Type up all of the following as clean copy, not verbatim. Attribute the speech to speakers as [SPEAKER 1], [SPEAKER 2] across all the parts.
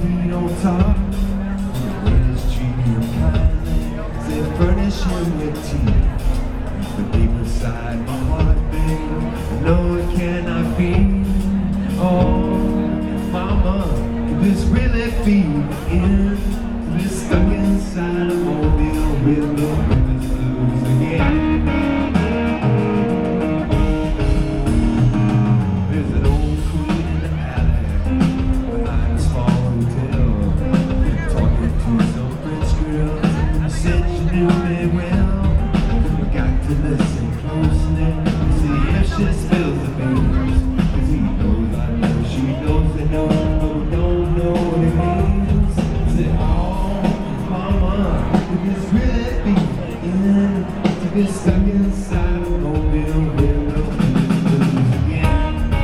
[SPEAKER 1] he don't talk. Brothers treat him kindly, they furnish him with tea. But deep inside my heart, babe, no it cannot be. Oh, mama, could this really be the end? We're stuck inside a mobile with the rivers blues again. There's an old queen in the alley behind a small hotel, talking to some French girls. Said she knew me well. You got to listen closely, see if she spills the beans. 'Cause he knows I know, she knows they know, but we don't know what it means. Say, oh, mama, could this really be the end? To get stuck inside a mobile with the blues again.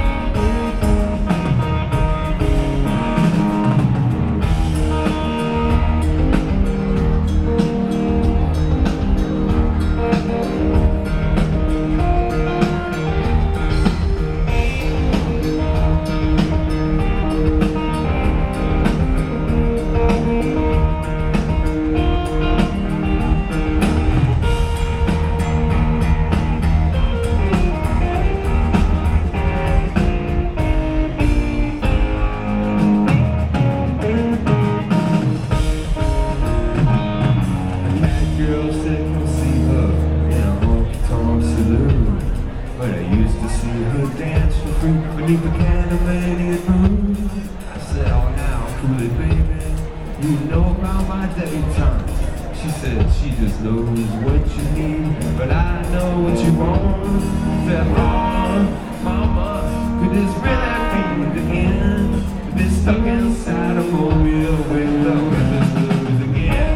[SPEAKER 1] Girl said come see her in a honky-tonk saloon, but I used to see her dance for free beneath the Canadian moon. I said, oh now, cool it baby, you know about my debutante. She said she just knows what you need, but I know what you want. Said, oh, mama, could this really be the end? Been stuck inside a mobile with the rivers blues again.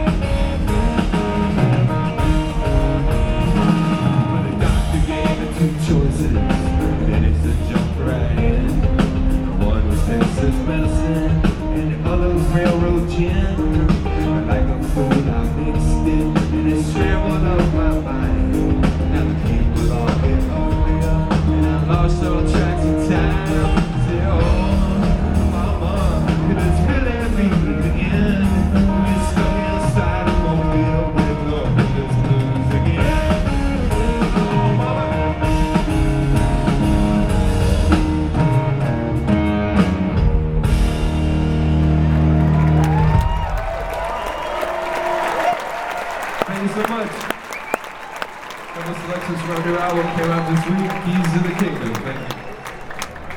[SPEAKER 1] Two choices, then it's a jump right in. One was Texas medicine, and the other was railroad gin. Like a fool, I mixed it, and it scrambled up my mind. Now the people all get uglier, and I lost all tracks of time. Say, oh, mama, could this really be the end? We're stuck inside a mobile with the rivers blues again. Thank you so much. Couple selections from our new album came out this week, Keys to the Kingdom.